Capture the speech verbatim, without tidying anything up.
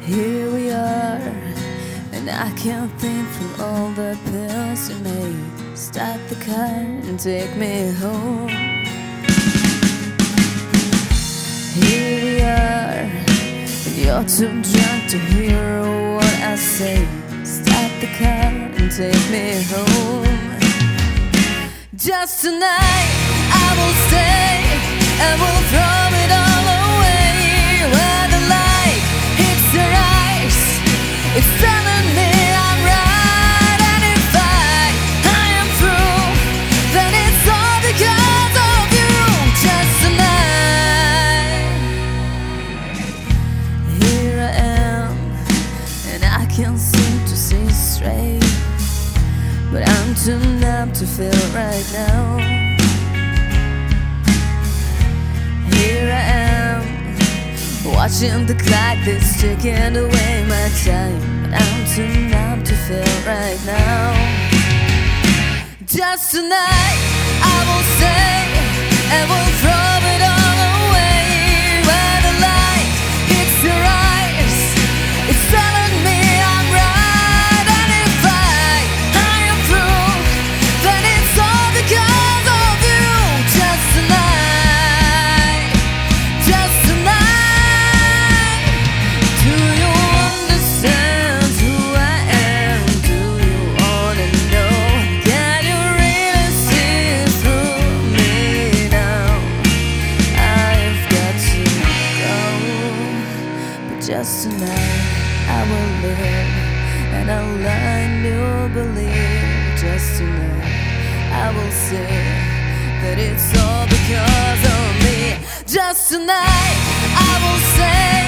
Here we are, and I can't think from all the pills you made. Start the car and take me home. Here we are, and you're too drunk to hear what I say. Start the car and take me home. Just tonight I will stay, and we'll throw it all away. Where the light hits your eyes, it's telling me I'm right. And if I, I am through, then it's all because of you. Just tonight, here I am, and I can't seem to see straight, but I'm too numb to feel right now. Here I am, watching the clock that's ticking away my time, but I'm too numb to feel right now. Just tonight I will stay, and we'll throw it all away. Where the light hits your eyes, it's telling me I'm right. And if I, I am through, then it's all because of you. Just tonight, just tonight. Do you understand who I am? Do you wanna know? Can you really see through me now? I've got to go, but just tonight I will live, and I'll learn to believe. Just tonight I will say that it's all because of me. Just tonight I will say